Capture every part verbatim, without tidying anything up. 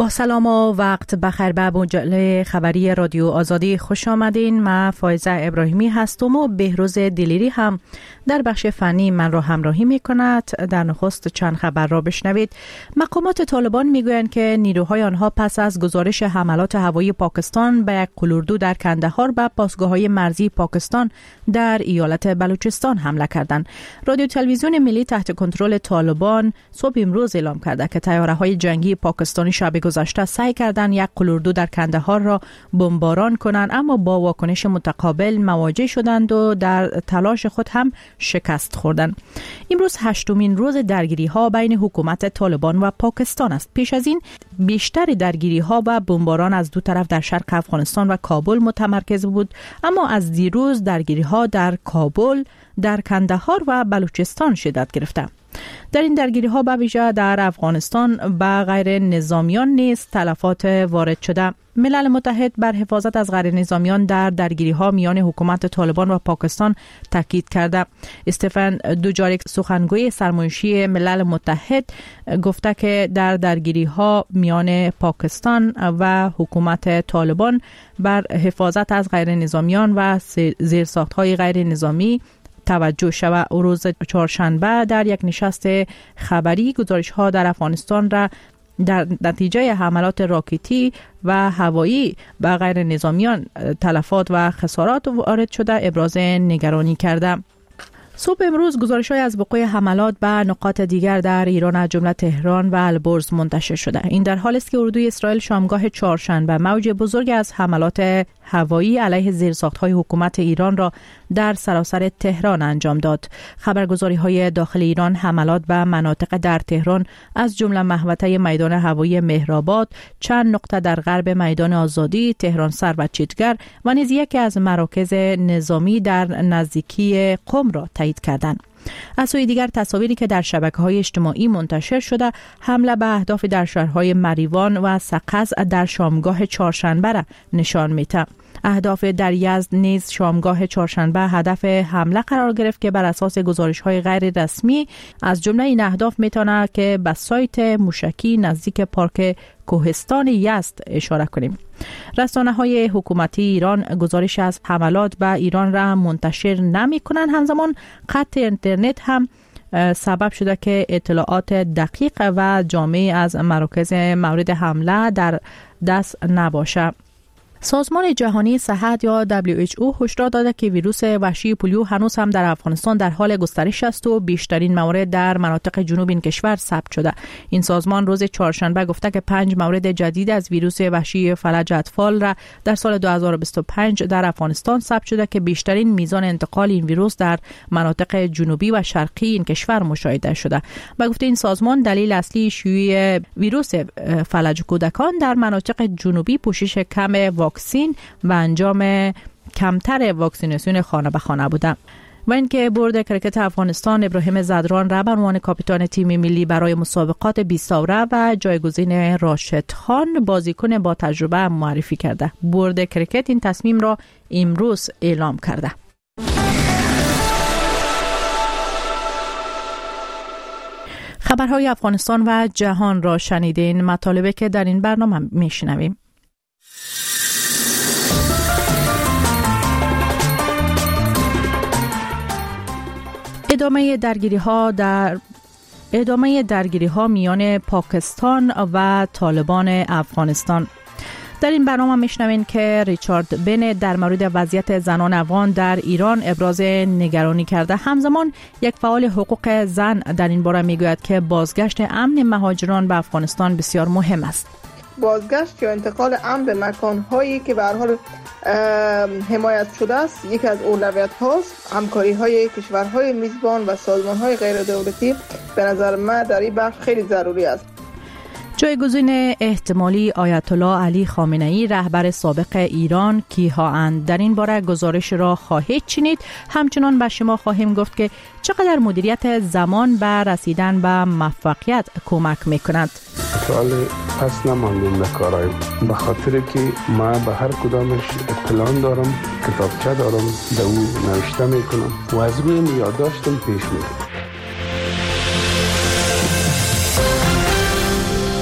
با سلام و وقت بخیر به مجله خبری رادیو آزادی خوش آمدین. من فایزه ابراهیمی هستم و بهروز دلیری هم در بخش فنی من را همراهی می کند. در نخست چند خبر را بشنوید. مقامات طالبان می گویند که نیروهای آنها پس از گزارش حملات هوایی پاکستان به یک قلوردو در کندهار به پاسگاه‌های مرزی پاکستان در ایالت بلوچستان حمله کردند. رادیو تلویزیون ملی تحت کنترل طالبان صبح امروز اعلام کرده که طیاره‌های جنگی پاکستانی شب گذشته سعی کردند یک قلوردو در کندهار را بمباران کنند، اما با واکنش متقابل مواجه شدند و در تلاش خود هم شکست خوردند. امروز هشتمین روز درگیری ها بین حکومت طالبان و پاکستان است. پیش از این بیشتر درگیری ها و بمباران از دو طرف در شرق افغانستان و کابل متمرکز بود، اما از دیروز درگیری ها در کابل، در کندهار و بلوچستان شدت گرفته. در این درگیری ها به ویژه در افغانستان به غیر نظامیان نیز تلفات وارد شده. ملل متحد بر حفاظت از غیر نظامیان در درگیری ها میان حکومت طالبان و پاکستان تاکید کرده. استفن دوجاریک سخنگوی سرمایشی ملل متحد گفته که در درگیری ها میان پاکستان و حکومت طالبان بر حفاظت از غیر نظامیان و زیرساخت های غیر نظامی توجه شود. روز چهارشنبه در یک نشست خبری گزارش ها در افغانستان را در نتیجه حملات راکتی و هوایی به غیر نظامیان تلفات و خسارات وارد شده ابراز نگرانی کرده. صبح امروز گزارش‌های از وقوع حملات به نقاط دیگر در ایران از جمله تهران و البرز منتشر شده. این در حالی است که اردوی اسرائیل شامگاه چهارشنبه موج بزرگ از حملات هوایی علیه زیرساخت‌های حکومت ایران را در سراسر تهران انجام داد. خبرگزاری‌های داخل ایران حملات به مناطق در تهران از جمله محوطه میدان هوایی مهرآباد، چند نقطه در غرب میدان آزادی، تهران سر و چیتگر و نیز یکی از مراکز نظامی در نزدیکی قم را تایید کردند. از سوی دیگر تصاویری که در شبکه‌های اجتماعی منتشر شده حمله به اهداف در شهرهای مریوان و سقز در شامگاه چهارشنبه را نشان می‌دهد. اهداف در یزد نیز شامگاه چهارشنبه هدف حمله قرار گرفت که بر اساس گزارش‌های غیر رسمی از جمله این اهداف میتونه که به سایت موشکی نزدیک پارک کوهستان یزد اشاره کنیم. رسانه‌های حکومتی ایران گزارش از حملات به ایران را منتشر نمی‌کنند. همزمان قطع اینترنت هم سبب شده که اطلاعات دقیق و جامع از مراکز مورد حمله در دست نباشه. سازمان جهانی صحت یا دبلیو اچ او هشدار داده که ویروس وحشی پولیو هنوز هم در افغانستان در حال گسترش است و بیشترین موارد در مناطق جنوب این کشور ثبت شده. این سازمان روز چهارشنبه گفته که پنج مورد جدید از ویروس وحشی فلج اطفال را در سال دو هزار و بیست و پنج در افغانستان ثبت شده که بیشترین میزان انتقال این ویروس در مناطق جنوبی و شرقی این کشور مشاهده شده. به گفته این سازمان دلیل اصلی شیوع ویروس فلج کودکان در مناطق جنوبی پوشش کم واکسین و انجام کمتر واکسیناسیون خانه به خانه بوده و اینکه بورد کرکت افغانستان ابراهیم زدران را به عنوان کاپیتان تیم ملی برای مسابقات بیست اوره و جایگزین راشد خان بازیکن با تجربه معرفی کرده. بورد کرکت این تصمیم را امروز اعلام کرده. خبرهای افغانستان و جهان را شنیدین. مطالبی که در این برنامه میشنویم. ادامه درگیری ها در ادامه درگیری ها میان پاکستان و طالبان افغانستان. در این برنامه میشنوین که ریچارد بن در مورد وضعیت زنان افغان در ایران ابراز نگرانی کرده. همزمان یک فعال حقوق زن در این باره میگوید که بازگشت امن مهاجران به افغانستان بسیار مهم است. بازگشت یا انتقال امن به مکان‌هایی که به هر حال حمایت شده است یکی از اولویت هاست. همکاری های کشورهای میزبان و سازمان های غیر دولتی به نظر من در این بخش خیلی ضروری است. جایگزین احتمالی آیت الله علی خامنه ای رهبر سابق ایران کیها اند. در این باره گزارش را خواهید شنید. همچنان به شما خواهیم گفت که چقدر مدیریت زمان به رسیدن به موفقیت کمک میکند. سوال پس نماندیم به کارهای به خاطر که ما به هر کدامش اطلاع دارم، کتابچه دارم، در او نوشته میکنم و از روی یادداشتم پیش میرم.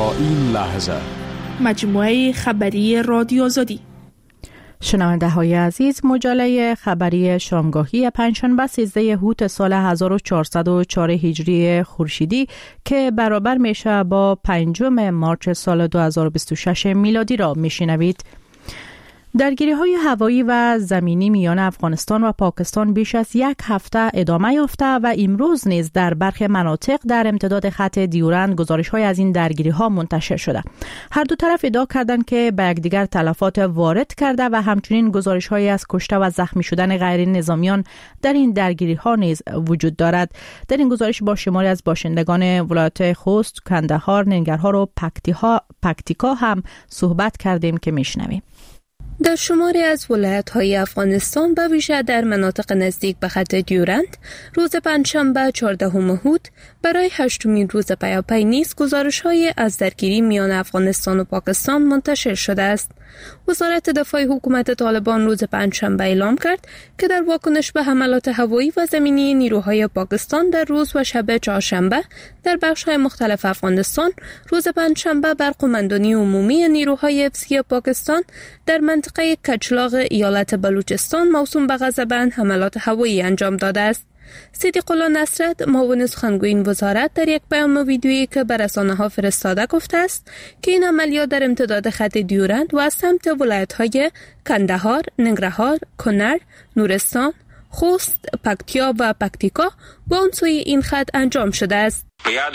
تا این لحظه. مجموعه خبری رادیو آزادی. شنونده های عزیز، مجله خبری شامگاهی پنجشنبه سیزده اوت سال هزار و چهارصد و چهار هجری خورشیدی که برابر میشه با پنجم مارچ سال دو هزار و بیست و شش میلادی را میشنوید. درگیری های هوایی و زمینی میان افغانستان و پاکستان بیش از یک هفته ادامه یافته و امروز نیز در برخی مناطق در امتداد خط دیورند گزارش های از این درگیری ها منتشر شده. هر دو طرف ادعا کردند که به یکدیگر تلفات وارد کرده و همچنین گزارش های از کشته و زخمی شدن غیر نظامیان در این درگیری ها نیز وجود دارد. در این گزارش با شماری از باشندگان ولایت خوست، کندهار، ننگرهار و پکتیکا هم صحبت کردیم که میشنویم. در شماری از ولایت‌های افغانستان به ویژه در مناطق نزدیک به خط دیورند روز پنجشنبه چهاردهم اوت برای هشتمین روز پیاپی نیز گزارش‌های از درگیری میان افغانستان و پاکستان منتشر شده است. وزارت دفاع حکومت طالبان روز پنجشنبه اعلام کرد که در واکنش به حملات هوایی و زمینی نیروهای پاکستان در روز و شب چهارشنبه در بخش‌های مختلف افغانستان، روز پنجشنبه بر قماندانی عمومی نیروهای حفظی پاکستان در منطقه کچلاغ ایالت بلوچستان موسوم به غزه‌بند حملات هوایی انجام داده است. صدیق الله نصرت، معاون سخنگوی این وزارت، در یک پیام ویدیویی که به رسانه‌ها فرستاده گفته است که این عملیات در امتداد خط دیورند و از سمت ولایت‌های کندهار، ننگرهار، کنر، نورستان، خوست، پکتیا و پکتیکا با اون سوی این خط انجام شده است.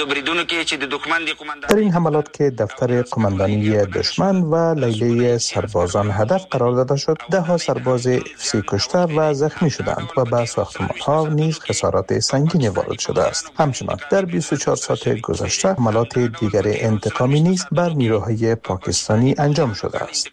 در این حملات که دفتر قماندانی دشمن و لیلی سربازان هدف قرار داده شد، ده ها سرباز افسی کشته و زخمی شدند و به ساختمان‌ها نیز خسارات سنگینی وارد شده است. همچنان در بیست و چهار ساعت گذشته حملات دیگر انتقامی نیز بر نیروهای پاکستانی انجام شده است.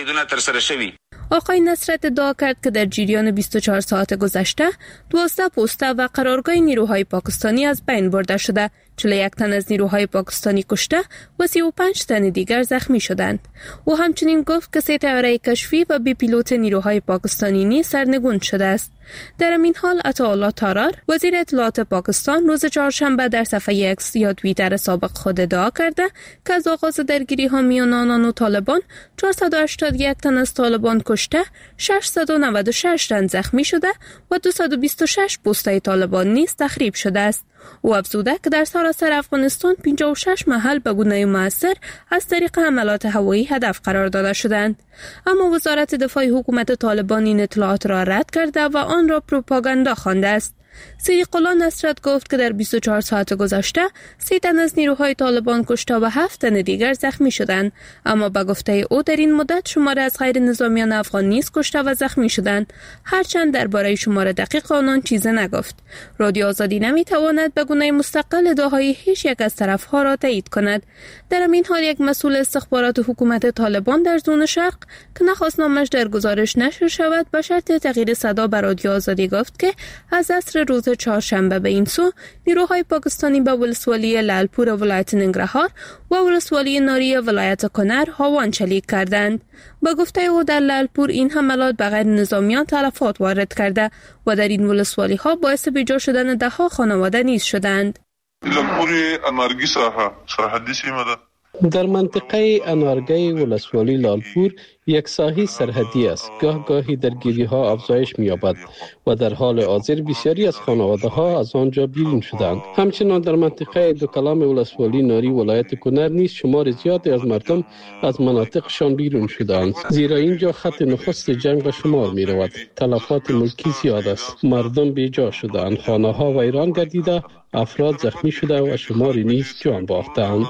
آقای نصرت ادعا کرد که در جریان بیست و چهار ساعت گذشته دوازده پسته و قرارگاه نیروهای پاکستانی از بین برده شده، چهل و یک تن از نیروهای پاکستانی کشته و سی و پنج تن دیگر زخمی شدند. او همچنین گفت که سه طیاره کشفی و بی پیلوت نیروهای پاکستانی نیز سرنگون شده است. در این حال عطاالله تارار، وزیر اطلاعات پاکستان، روز چهارشنبه در صفحه اکس یا توییتر سابق خود ادعا کرده که از آغاز درگیری ها میان آنان و طالبان چهارصد و هشتاد و یک تن از طالبان کشته، ششصد و نود و شش تن زخمی شده و دویست و بیست و شش پسته طالبان نیز تخریب شده است. او افزوده که در سراسر افغانستان پنجاه و شش محل به گونه مؤثر از طریق حملات هوایی هدف قرار داده شدند. اما وزارت دفاع حکومت طالبان این اطلاعات را رد کرده و آن را پروپاگاندا خوانده است. صدیق الله نصرت گفت که در بیست و چهار ساعت گذشته سی تن از نیروهای طالبان کشته و هفت تن دیگر زخمی شدند، اما به گفته او در این مدت شمار از غیر نظامیان افغان نیز کشته و زخمی شدند، هرچند درباره شمار دقیق آنان چیزی نگفت. رادیو آزادی نمیتواند به گونه مستقل ادعاهای هیچ یک از طرفها را تایید کند. در این حال یک مسئول استخبارات حکومت طالبان در زون شرق که نخواست نامش در گزارش نشر شود به شرط تغییر صدا به رادیو آزادی گفت که از عصر روز چهارشنبه به این سو نیروهای پاکستانی به ولسوالی لالپور ولایت ننگرهار و ولسوالی ناری ولایت کنر هاوان چلیک کردند. با گفته او در لالپور این حملات به غیر نظامیان تلفات وارد کرده و در این ولسوالی ها باعث بیجا شدن ده ها خانواده نیز شدند. لالپور انارگی ساحه سرحدی سیمه ده. در منطقه انارگی ولسوالی لالپور یک ساحه سرحدی است. گاه گاهی درگیری ها افزایش می‌یابد و در حال حاضر بسیاری از خانواده ها از آنجا بیرون شدند. همچنان در منطقه دو کلام ولسوالی ناری ولایت کنر نیز شمار زیادی از مردم از مناطقشان بیرون شدند، زیرا اینجا خط نخست جنگ به شمار می رود. تلفات ملکی زیاد است، مردم بیجا شدند، خانه ها ویران گردیده، افراد زخمی شده و شماری نیز جان باختند.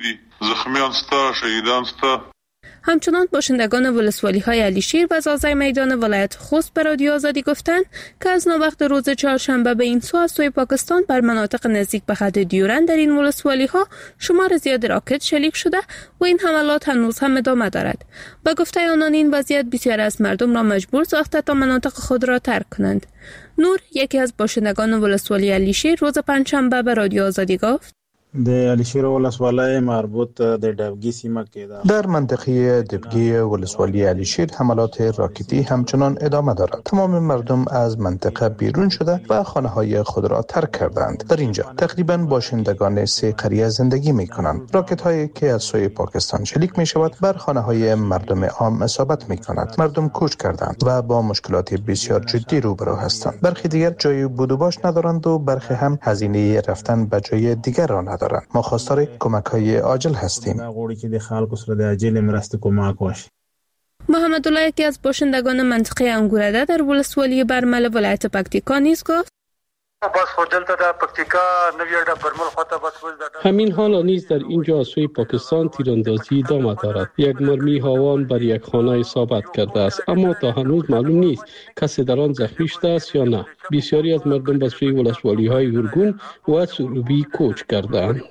زخمیان ستا، شهیدان ستا. همچنان باشندگان ولسوالی های علیشیر و زازای میدان ولایت خوست به رادیو آزادی گفتند که از نوبخت روز چهارشنبه به این سو از سوی پاکستان بر مناطق نزدیک به خط دیورند در این ولسوالی ها شمار زیاد راکت شلیک شده و این حملات هنوز هم ادامه دارد. با گفته آنان این وضعیت بسیار از مردم را مجبور ساخته تا مناطق خود را ترک کنند. نور، یکی از باشندگان ولسوالی علیشیر، روز پنجشنبه به رادیو آزادی گفت: د علیشیر ولسوالۍ مربوط د دبگی سیمه کې ده. در منطقه دبگی ولسوالی علیشیر حملات راکتی همچنان ادامه دارد. تمام مردم از منطقه بیرون شده و خانه‌های خود را ترک کردند. در اینجا تقریباً باشندگان سه قریه زندگی می‌کنند. راکت‌هایی که از سوی پاکستان شلیک می‌شود بر خانه‌های مردم عام اصابت می‌کند. مردم کوچ کردند و با مشکلات بسیار جدی روبرو هستند. برخی دیگر جای بود و باش ندارند و برخی هم هزینه رفتن به جای دیگر را ندارند. ما خواستار کمک‌های عاجل هستیم. محمد الله یکی از باشندگان منطقه انگورده در ولسوالی برمل ولایت پکتیکا نیز گفت همین حالا نیز در اینجا از سوی پاکستان تیراندازی ادامه دارد. یک مرمی هاوان بر یک خانه اصابت کرده است، اما تا هنوز معلوم نیست کسی در آن زخمی شده است یا نه. بسیاری از مردم به سوی ولسوالی های ورگون و سروبی کوچ کردند.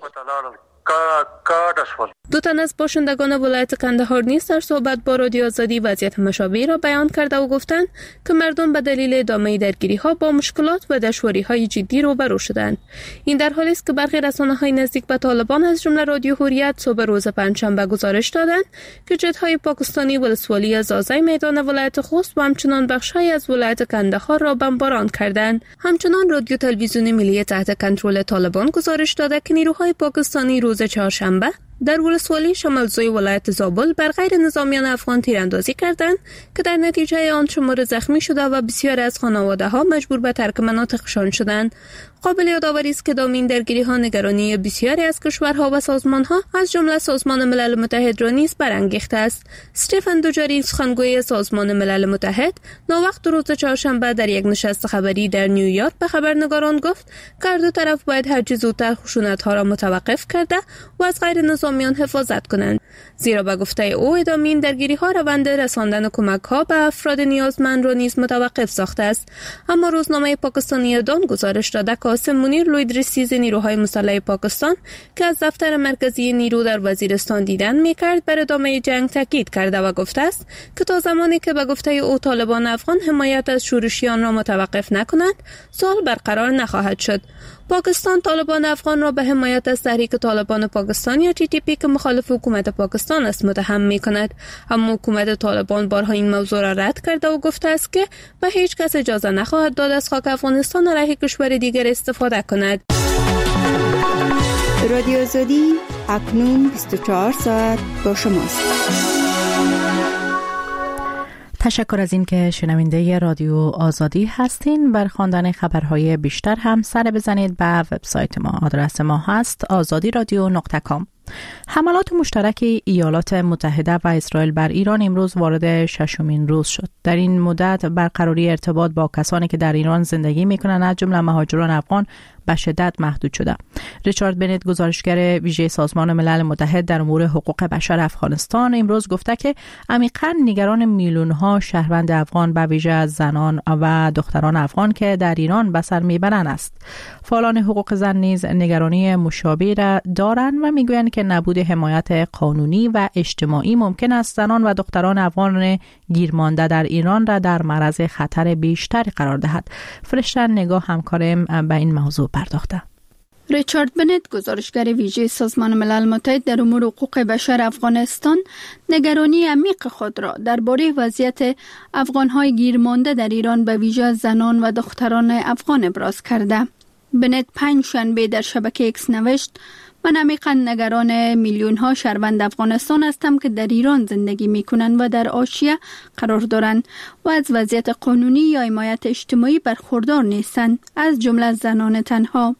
دو تن از باشندگان ولایت کندهار نیز در صحبت با رادیو آزادی وضعیت مشابهی را بیان کرده و گفتند که مردم به دلیل ادامه درگیری ها با مشکلات و دشواری های جدی روبرو شدند. این در حالی است که برخی رسانه های نزدیک به طالبان از جمله رادیو حریت صبح روز پنجشنبه گزارش دادند که جت های پاکستانی ولسوالی زازای میدان ولایت خوست و همچنان بخش‌های از ولایت کندهار را بمباران کردند. همچنان رادیو تلویزیون ملی تحت کنترل طالبان گزارش داده که نیروهای پاکستانی روز چهارشنبه در ولسوالی شمالزوی ولایت زابل بر غیر نظامیان افغان تیراندازی کردند که در نتیجه آن شمار زخمی شده و بسیاری از خانواده‌ها مجبور به ترک مناطقشان شدند. قابل یادآوری است که دامین درگیری ها نگرانی بسیاری از کشورها و سازمان ها از جمله سازمان ملل متحد را نیز برانگیخته است. استفان دوجاری سخنگوی سازمان ملل متحد ناوقت روز چهارشنبه در یک نشست خبری در نیویورک به خبرنگاران گفت که هر دو طرف باید هر چه زودتر خشونت ها را متوقف کرده و از غیر نظامیان حفاظت کنند، زیرا به گفته او ادامه این درگیری ها روند رساندن کمک ها به افراد نیازمند را نیز متوقف ساخته است. اما روزنامه پاکستانی دان گزارش داده که قاسم منیر لوید رئیس نیروهای مسلح پاکستان که از دفتر مرکزی نیرو در وزیرستان دیدن میکرد بر ادامه جنگ تاکید کرده و گفته است که تا زمانی که به گفته او طالبان افغان حمایت از شورشیان را متوقف نکنند صلح برقرار نخواهد شد. پاکستان طالبان افغان را به حمایت از تحریک طالبان پاکستان یا تی تی پی که مخالف حکومت پاکستان است متهم می کند، اما حکومت طالبان بارها این موضوع را رد کرده و گفته است که به هیچ کس اجازه نخواهد داد از خاک افغانستان علیه کشور دیگر استفاده کند. رادیو آزادی اکنون بیست و چهار ساعت با شماست. تشکر از این که شنونده رادیو آزادی هستین. بر خواندن خبرهای بیشتر هم سر بزنید به وبسایت ما. آدرس ما هست آزادی رادیو نقطه کام. حملات مشترک ایالات متحده و اسرائیل بر ایران امروز وارد ششمین روز شد. در این مدت برقراری ارتباط با کسانی که در ایران زندگی می‌کنند از جمله مهاجران افغان به شدت محدود شده. ریچارد بنت گزارشگر ویژه سازمان ملل متحد در امور حقوق بشر افغانستان امروز گفته که عمیقاً نگران میلیون‌ها شهروند افغان به ویژه زنان و دختران افغان که در ایران به سر میبرند است. فعالان حقوق زن نیز نگرانی مشابهی را دارند و میگویند که نبود حمایت قانونی و اجتماعی ممکن است زنان و دختران افغان گیرمانده در ایران را در معرض خطر بیشتری قرار دهد. فرشته نگاه همکارم به این موضوع پرداخته. ریچارد بنت گزارشگر ویژه سازمان ملل متحد در امور حقوق بشر افغانستان نگرانی عمیق خود را درباره وضعیت افغان‌های گیرمانده در ایران به ویژه زنان و دختران افغان ابراز کرده. بنت پنج شنبه در شبکه ایکس نوشت: من عمیقاً نگران میلیون ها شهروند افغانستان هستم که در ایران زندگی می کنند و در حاشیه قرار دارند و از وضعیت قانونی یا حمایت اجتماعی برخوردار نیستند، از جمله زنان تنها.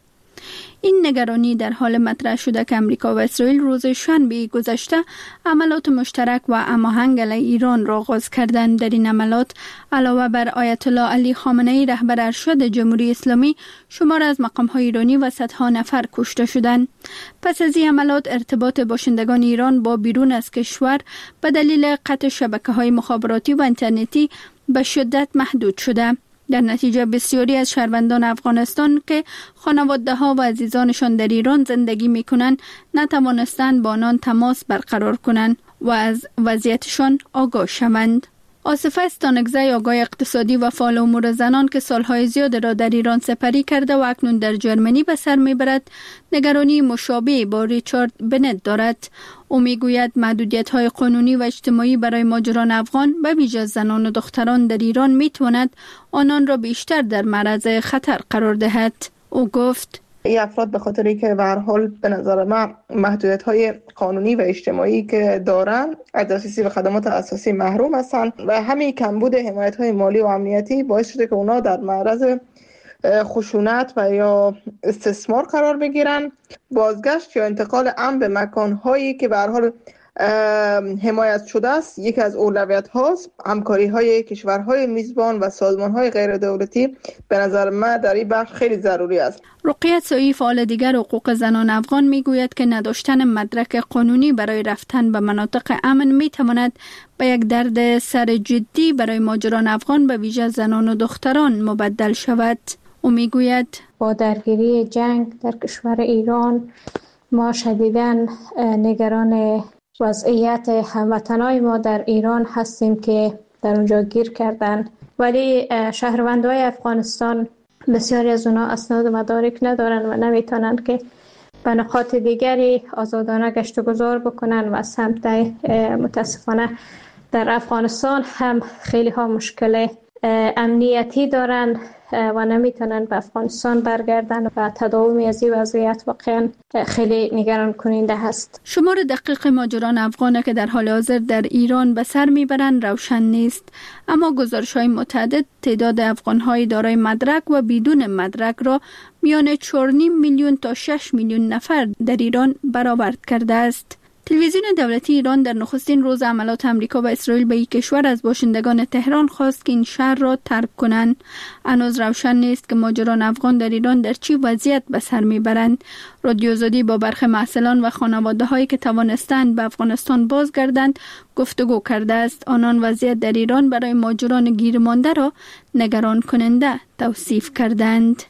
این نگرانی در حال مطرح شده که امریکا و اسرائیل روز شنبه گذشته عملات مشترک و هماهنگ علیه ایران را آغاز کردند. در این عملات علاوه بر آیت الله علی خامنه ای رهبر ارشد جمهوری اسلامی، شمار از مقام‌های ایرانی و صدها نفر کشته شدند. پس از این عملات ارتباط باشندگان ایران با بیرون از کشور به دلیل قطع شبکه‌های مخابراتی و اینترنتی به شدت محدود شده. در نتیجه بسیاری از شهروندان افغانستان که خانواده‌ها و عزیزانشان در ایران زندگی می‌کنند نتوانستند با آنان تماس برقرار کنند و از وضعیتشان آگاه شوند. آصف استانکزی آگاه اقتصادی و فعال امور زنان که سالهای زیاد را در ایران سپری کرده و اکنون در جرمنی به سر میبرد نگرانی مشابه با ریچارد بنت دارد. او میگوید محدودیت‌های قانونی و اجتماعی برای مهاجران افغان به ویژه زنان و دختران در ایران میتواند آنان را بیشتر در معرض خطر قرار دهد. او گفت این افراد به خاطری که به هر حال به نظر من محدودیت‌های قانونی و اجتماعی که دارن از دسترسی به خدمات اساسی محروم هستند و همین کمبود حمایت‌های مالی و امنیتی باعث شده که اونا در معرض خشونت و یا استثمار قرار بگیرن. بازگشت یا انتقال امن به مکان‌هایی که به هر حال حمایت شده است یکی از اولویت هاست. همکاری های کشورهای میزبان و سازمان های غیر دولتی به نظر من در این بخش خیلی ضروری است. رقیه سایی فعال دیگر حقوق زنان افغان میگوید که نداشتن مدرک قانونی برای رفتن به مناطق امن میتواند به یک درد سر جدی برای مهاجران افغان به ویژه زنان و دختران مبدل شود. او میگوید با درگیری جنگ در کشور ایران ما شدیداً نگران وضعیت هموطنای ما در ایران هستیم که در اونجا گیر کردن، ولی شهروندای افغانستان بسیاری از اونا اسناد و مدارک ندارن و نمیتونن که به نقاط دیگری آزادانه گشت و گذار بکنن و سمت متاسفانه در افغانستان هم خیلی ها مشکل امنیتی دارن و نمیتونن به افغانستان برگردن و تداوم از این وضعیت واقعا خیلی نگران کننده هست. شمار دقیق مهاجران افغان که در حال حاضر در ایران به سر میبرند روشن نیست، اما گزارش‌های متعدد تعداد افغان‌های دارای مدرک و بدون مدرک را میان چهار و نیم میلیون تا شش میلیون نفر در ایران برآورد کرده است. تلویزیون دولتی ایران در نخستین روز عملات امریکا و اسرائیل به یک کشور از باشندگان تهران خواست که این شهر را ترک کنند. هنوز روشن نیست که مهاجران افغان در ایران در چه وضعیت به سر میبرند. رادیو آزادی با برخی محصلان و خانواده هایی که توانستند به افغانستان بازگردند گفتگو کرده است. آنان وضعیت در ایران برای مهاجران گیر مانده را نگران کننده توصیف کردند.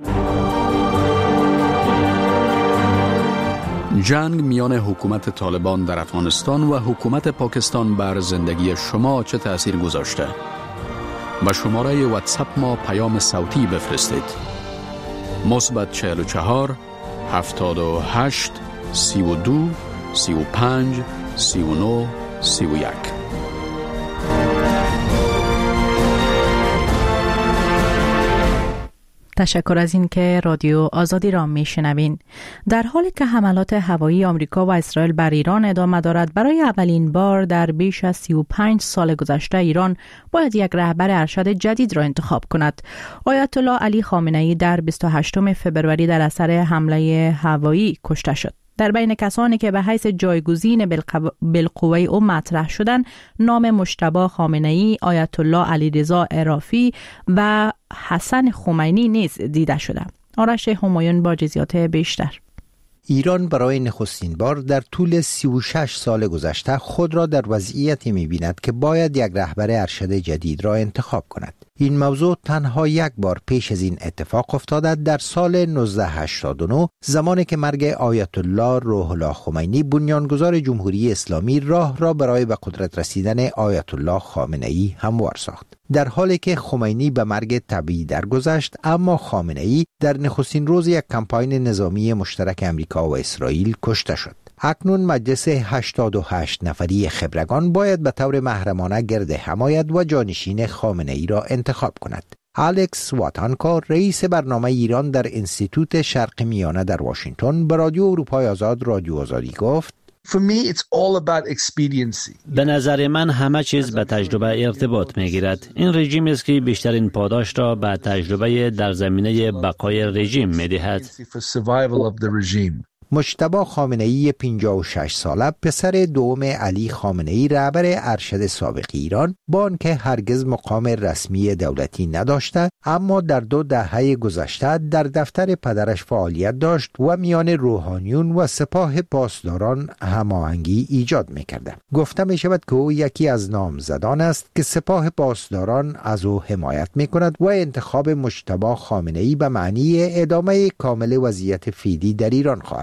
جنگ میان حکومت طالبان در افغانستان و حکومت پاکستان بر زندگی شما چه تأثیر گذاشته؟ به شماره واتساپ ما پیام صوتی بفرستید. مثبت چهل و چهار هفتاد و هشت سی و دو سی و پنج سی و نه سی و یک. تشکر از این که رادیو آزادی را میشنوین. در حالی که حملات هوایی آمریکا و اسرائیل بر ایران ادامه دارد، برای اولین بار در بیش از سی و پنج سال گذشته ایران باید یک رهبر ارشد جدید را انتخاب کند. آیت الله علی خامنه‌ای در بیست و هشتم فوریه در اثر حمله هوایی کشته شد. در بین کسانی که به حیث جایگزین بالقوه او مطرح شدند، نام مجتبی خامنه‌ای، آیت الله علیرضا عرافی و حسن خمینی نیز دیده شده. آرش همایون با جزئیات بیشتر. ایران برای نخستین بار در طول سی و شش سال گذشته خود را در وضعیتی می‌بیند که باید یک رهبر ارشد جدید را انتخاب کند. این موضوع تنها یک بار پیش از این اتفاق افتاده در سال نوزده هشتاد و نه، زمانی که مرگ آیت الله روح الله خمینی بنیانگذار جمهوری اسلامی راه را برای به قدرت رسیدن آیت الله خامنه‌ای هموار ساخت. در حالی که خمینی به مرگ طبیعی درگذشت، اما خامنه‌ای در نخستین روز یک کمپاین نظامی مشترک امریکا و اسرائیل کشته شد. اکنون مجلس هشتاد و هشت نفری خبرگان باید به طور محرمانه گرد حمایت و جانشین خامنه‌ای را انتخاب کند. الکس واتانکا، رئیس برنامه ایران در انستیتوت شرق میانه در واشنگتن، به رادیو اروپای آزاد رادیو آزادی گفت: For me it's all about expediency. به نظر من همه چیز به تجربه ارتباط میگیرد. این رژیم است که بیشترین پاداش را به تجربه در زمینه بقای رژیم میدهد. مجتبی خامنه‌ای پنجاه و شش ساله، پسر دوم علی خامنه‌ای رهبر ارشد سابق ایران، با آنکه هرگز مقام رسمی دولتی نداشته، اما در دو دهه گذشته در دفتر پدرش فعالیت داشت و میان روحانیون و سپاه پاسداران هماهنگی ایجاد می‌کرد. گفته می‌شود که او یکی از نامزدان است که سپاه پاسداران از او حمایت می‌کند و انتخاب مجتبی خامنه‌ای به معنی ادامه کامل وضعیت فعلی در ایران خواهد بود.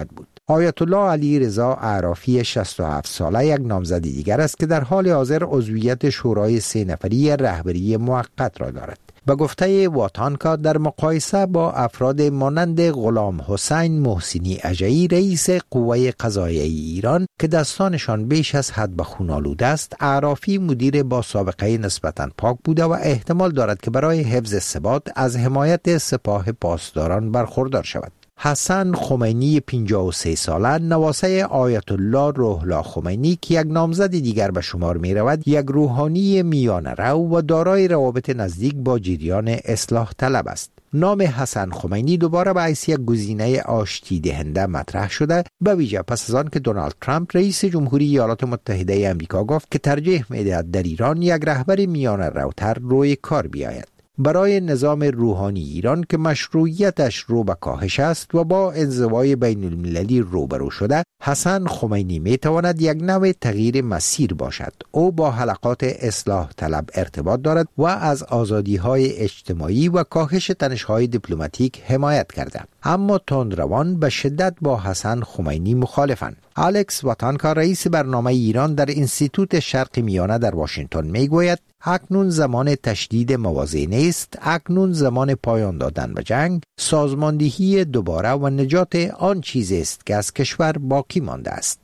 آیت الله علی رضا اعرافی شصت و هفت ساله یک نامزد دیگر است که در حال حاضر عضویت شورای سه نفری رهبری موقت را دارد. به گفته واتانکا در مقایسه با افراد مانند غلام حسین محسنی اژه‌ای رئیس قوه قضاییه ایران که دستانشان بیش از حد به خون آلوده است، اعرافی مدیر با سابقه نسبتاً پاک بوده و احتمال دارد که برای حفظ ثبات از حمایت سپاه پاسداران برخوردار شود. حسن خمینی پنجاه و سه ساله نواسه آیت الله روح الله خمینی که یک نامزد دیگر به شمار می رود، یک روحانی میانه رو و دارای روابط نزدیک با جریان اصلاح طلب است. نام حسن خمینی دوباره به حیث یک گزینه آشتی دهنده مطرح شده، به ویژه پس از آن که دونالد ترامپ رئیس جمهوری ایالات متحده آمریکا گفت که ترجیح می‌دهد در ایران یک رهبر میانه روتر روی کار بیاید. برای نظام روحانی ایران که مشروعیتش رو به کاهش است و با انزوای بین المللی روبرو شده، حسن خمینی می تواند یک نوع تغییر مسیر باشد. او با حلقات اصلاح طلب ارتباط دارد و از آزادی های اجتماعی و کاهش تنش های دیپلماتیک حمایت کرده، اما تندروان به شدت با حسن خمینی مخالفند. الکس واتانکا رئیس برنامه ایران در انستیتوت شرق میانه در واشنگتن می گوید اکنون زمان تشدید مواضع نیست، اکنون زمان پایان دادن به جنگ، سازماندهی دوباره و نجات آن چیزی است که از کشور باقی مانده است.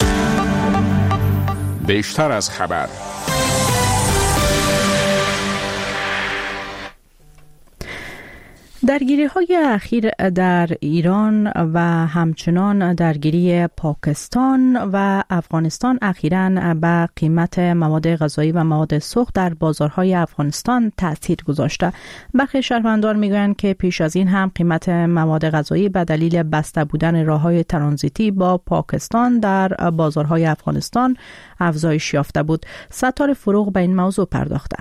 بیشتر از خبر. درگیری های اخیر در ایران و همچنان درگیری پاکستان و افغانستان اخیراً به قیمت مواد غذایی و مواد سوخت در بازارهای افغانستان تأثیر گذاشته. برخی شهروندان میگویند که پیش از این هم قیمت مواد غذایی به دلیل بسته بودن راههای ترانزیتی با پاکستان در بازارهای افغانستان افزایش یافته بود. ستار فروغ به این موضوع پرداخته.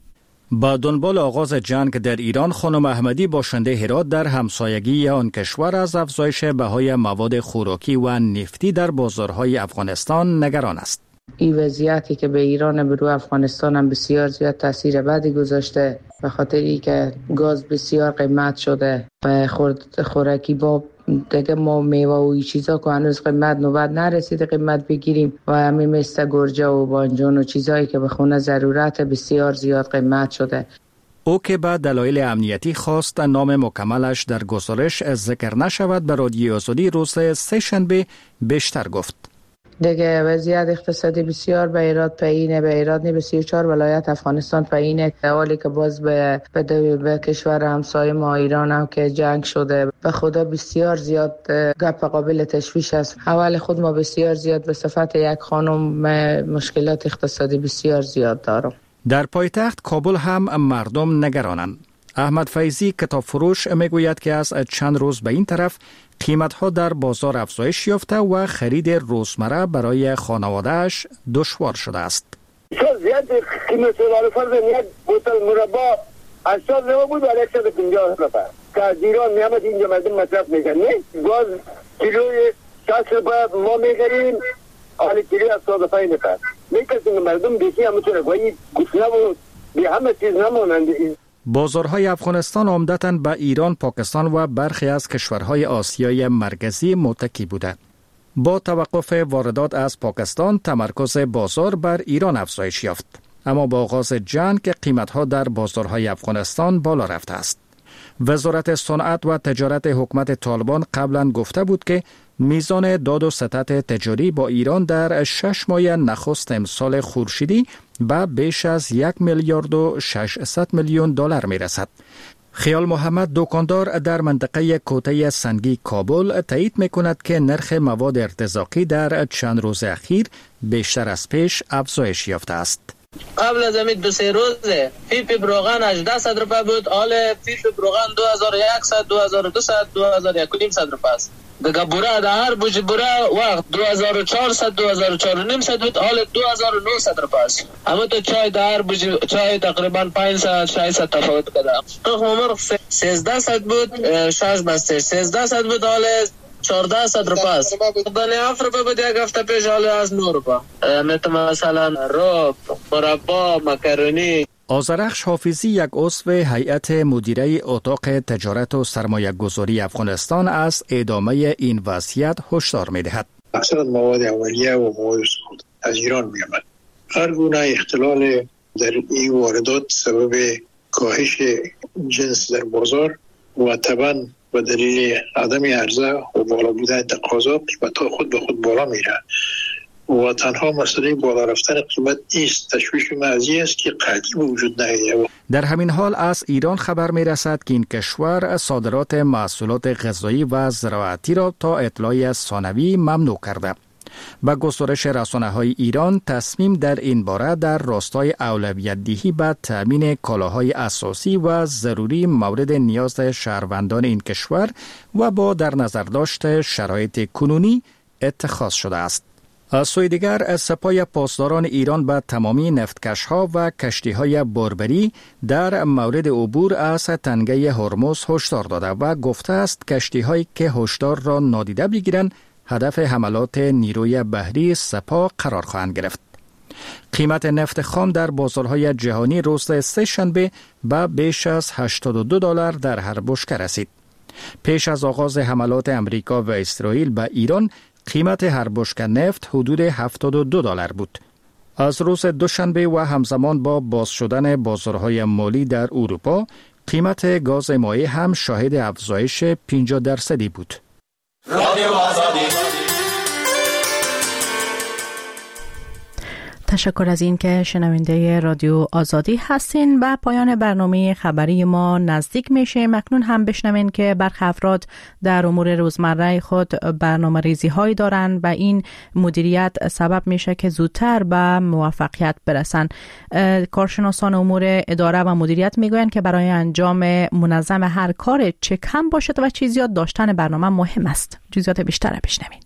با دنبال آغاز جنگ در ایران، خانم احمدی باشنده هرات در همسایگی آن کشور از افزایش بهای مواد خوراکی و نفتی در بازارهای افغانستان نگران است. این وضعیتی که به ایران و به افغانستان هم بسیار زیاد تاثیر بدی گذاشته، به خاطر اینکه گاز بسیار قیمت شده و خورد خوراکی با دیگه ما میوه و این چیزا که هنوز قیمت نوبت نرسیده قیمت بگیریم و همین مثل گرجه و بانجان و چیزایی که به خونه ضرورت بسیار زیاد قیمت شده. او که به دلایل امنیتی خواست نام مکملش در گزارش ذکر نشود، به رادیو آزادی روز سه شنبه بیشتر گفت. دیگه وضعیت اقتصادی بسیار به ایراد پایینه، به ایراد نه به سی و چهار ولایت افغانستان پایینه، حالی که باز به به, به کشور همسایه ما ایران هم که جنگ شده، به خدا بسیار زیاد گپ قابل تشویش است. اول خود ما بسیار زیاد به صفت یک خانم مشکلات اقتصادی بسیار زیاد دارم. در پایتخت کابل هم مردم نگرانند. احمد فیضی کتاب فروش میگوید که از چند روز به این طرف قیمت‌ها در بازار افزایش یافته و خرید روزمره برای خانواده‌اش دشوار شده است. چون زیاد قیمت دلار فرض یک بوتل مربا هشتاد روبه بود و صد و پنجاه روبه که از ایران میامد اینجا مردم مصرف میکنه. گاز کیلوی شصت روبه ما میگیریم، حالی کیلوی هفتاد و پنج روبه میکشیم. مردم بیشی همونطوره گویی گسنه و به همه چیز نمونند. بازارهای افغانستان عمدتاً به ایران، پاکستان و برخی از کشورهای آسیای مرکزی متکی بوده. با توقف واردات از پاکستان، تمرکز بازار بر ایران افزایش یافت. اما با آغاز جنگ قیمت‌ها در بازارهای افغانستان بالا رفته است. وزارت صنعت و تجارت حکومت طالبان قبلا گفته بود که میزان داد و ستد تجاری با ایران در شش ماه نخست امسال خورشیدی به بیش از یک میلیارد و ششصد میلیون دلار می رسد. خیال محمد دکاندار در منطقه کوته سنگی کابل تایید می کند که نرخ مواد ارتزاقی در چند روز اخیر بیشتر از پیش افزایش یافته است. قبل از همین دو سه روزه پیپ روغن هجده روپه بود، حال پیپ روغن دو هزار و صد، دو هزار و دویست، دو هزار و صد روپه است. دیگه بوره در هر بوج بوره وقت دو هزار و چهارصد، دو هزار و چهارصد بود، حال دو هزار و نهصد روپه است. اما تو چای در هر بوج چای تقریبا پانصد ششصد تفاوت کرده. تخم مرغ سیزده صد بود، شش بسته سیزده صد بود، حال چهارده صد روپه است. دانه هفت روپه بود یک هفته پیش، حال از نه روپه. مثلا مثلا رب، مربا، مکرونی آذرخش حافظی یک عضو هیئت مدیره اتاق تجارت و سرمایه گذاری افغانستان از ادامه این وضعیت هشدار می‌دهد. اکثر مواد اولیه و مواد سخت از ایران می‌آمد. هر گونه اختلال در این واردات سبب کاهش جنس در بازار و طبعاً به دلیل عدم عرضه و بالا بودن تقاضا قیمت‌ها خود به خود بالا میره و تنها مسئله بالا رفتن قیمت نیست. تشویش من از این است که قطعی وجود نداره. در همین حال از ایران خبر می رسد که این کشور صادرات محصولات غذایی و زراعتی را تا اطلاع ثانوی ممنوع کرده. با گسترش رسانه‌های ایران تصمیم در این باره در راستای اولویت دهی به تامین کالاهای اساسی و ضروری مورد نیاز شهروندان این کشور و با در نظر داشت شرایط کنونی اتخاذ شده است. از سوی دیگر سپاه پاسداران ایران به تمامی نفتکش‌ها و کشتی‌های باربری در مورد عبور از تنگه هرمز هشدار داده و گفته است کشتی‌هایی که هشدار را نادیده بگیرند هدف حملات نیروی بحری سپاه قرار خواهند گرفت. قیمت نفت خام در بازارهای جهانی روز سه شنبه به بیش از هشتاد و دو دلار در هر بشکه رسید. پیش از آغاز حملات امریکا و اسرائیل به ایران قیمت هر بشکه نفت حدود هفتاد و دو دلار بود. از روز دوشنبه و همزمان با باز شدن بازارهای مالی در اروپا، قیمت گاز مایع هم شاهد افزایش پنجاه درصدی بود. رادیو آزادی. تشکر از این که شنونده رادیو آزادی هستین. به پایان برنامه خبری ما نزدیک میشه. مکنون هم بشنوین که برخی افراد در امور روزمره خود برنامه ریزی هایی دارن و این مدیریت سبب میشه که زودتر به موفقیت برسن. کارشناسان امور اداره و مدیریت میگوین که برای انجام منظم هر کار چه کم باشد و چه زیاد داشتن برنامه مهم است. جزئیات بیشتر بشنوین.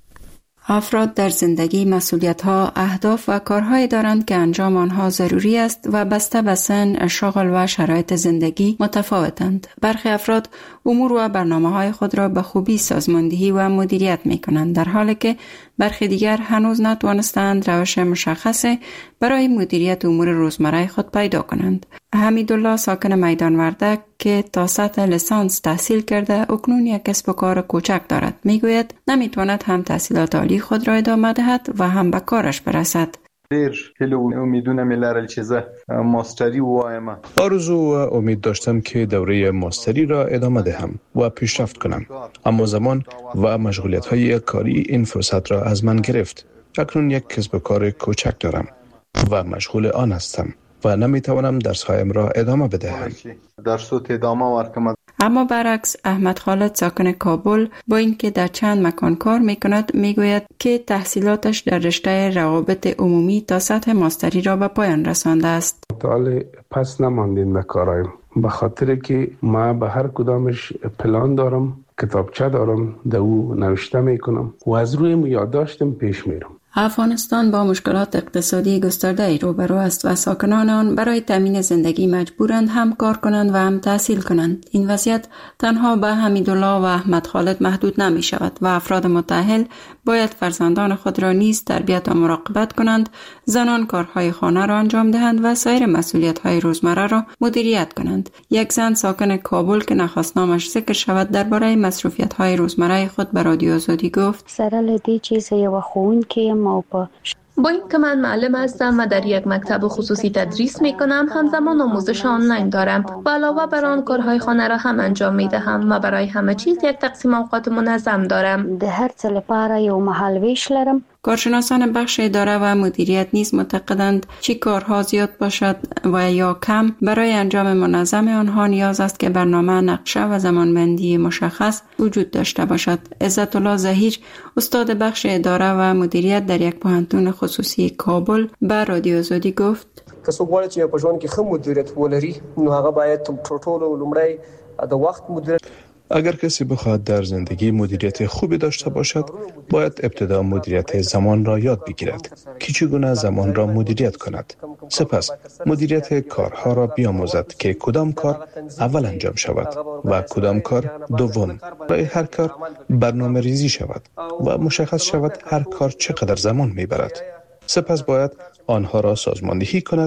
افراد در زندگی مسئولیت‌ها، اهداف و کارهایی دارند که انجام آنها ضروری است و بسته به سن، شغل و شرایط زندگی متفاوتند. برخی افراد امور و برنامه‌های خود را به خوبی سازماندهی و مدیریت می‌کنند، در حالی که برخی دیگر هنوز نتوانستند روش مشخص برای مدیریت امور روزمره خود پیدا کنند. حمیدالله ساکن میدان وردک که تا سطح لیسانس تحصیل کرده اکنون یک کسب و کار کوچک دارد، میگوید نمیتواند هم تحصیلات عالی خود را ادامه دهد و هم به کارش برسد. دیر هلو امیدونم لرل چیزه ماستری وایم. آرزو و امید داشتم که دوره ماستری را ادامه دهم و پیشرفت کنم، اما زمان و مشغولیت‌های کاری این فرصت را از من گرفت. اکنون یک کسب و کار کوچک دارم و مشغول آن هستم و نمیتوانم درس‌هایم را ادامه بدهم. درسوت ادامه ورکم. اما برعکس احمد خالد ساکن کابل با اینکه در چند مکان کار میکند میگوید که تحصیلاتش در رشته روابط عمومی تا سطح ماستری را به پایان رسانده است. متعال پس نماندیم به کارایم، به خاطر که ما به هر کدامش پلان دارم، کتابچه دارم، در او نوشته میکنم و از روی یادداشتم پیش میرم. افغانستان با مشکلات اقتصادی گسترده‌ای روبرو است و ساکنان آن برای تامین زندگی مجبورند هم کار کنند و هم تحصیل کنند. این وضعیت تنها به حمیدالله و احمد خالد محدود نمی شود و افراد متأهل باید فرزندان خود را نیز تربیت و مراقبت کنند، زنان کارهای خانه را انجام دهند و سایر مسئولیت‌های روزمره را مدیریت کنند. یک زن ساکن کابل که نخواست نامش ذکر شود درباره مصروفیت‌های روزمره خود به رادیو آزادی گفت: سره لدی چیز یو خون که ما با با اینکه من معلم هستم و در یک مکتب خصوصی تدریس می کنم، همزمان آموزش آنلاین دارم و علاوه بر آن کارهای خانه را هم انجام می دهم و برای همه چیز یک تقسیم اوقات منظم دارم. ده هر څه لپاره یو مهالویش لرم. کارشناسان بخش اداره و مدیریت نیز معتقدند چه کارها زیاد باشد و یا کم، برای انجام منظم آنها نیاز است که برنامه، نقشه و زمانبندی مشخص وجود داشته باشد. عزت الله ظهیر استاد بخش اداره و مدیریت در یک پوهنتون خصوصی کابل به رادیو آزادی گفت: که څوک غواړي چې په ژوند کې ښه مدیریت ولري نو هغه باید تر ټولو لومړی د وخت مدیریت. اگر کسی بخواهد در زندگی مدیریت خوبی داشته باشد، باید ابتدا مدیریت زمان را یاد بگیرد که چگونه زمان را مدیریت کند. سپس مدیریت کارها را بیاموزد که کدام کار اول انجام شود و کدام کار دوم. برای هر کار برنامه ریزی شود و مشخص شود هر کار چقدر زمان میبرد. سپس باید آنها را سازماندهی کند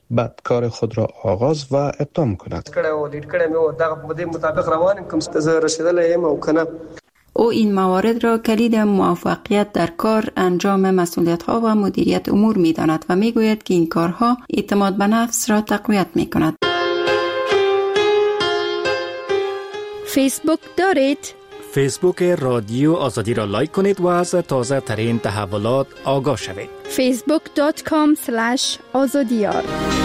بعد کار خود را آغاز و اقدام کند. او این موارد را کلید موفقیت در کار، انجام مسئولیت‌ها و مدیریت امور می‌داند و می‌گوید که این کارها اعتماد به نفس را تقویت می‌کند. فیسبوک دارید؟ فیسبوک رادیو آزادی را لایک کنید و از تازه ترین تحولات آگاه شوید. فیسبوک دات کام اسلش آزادیار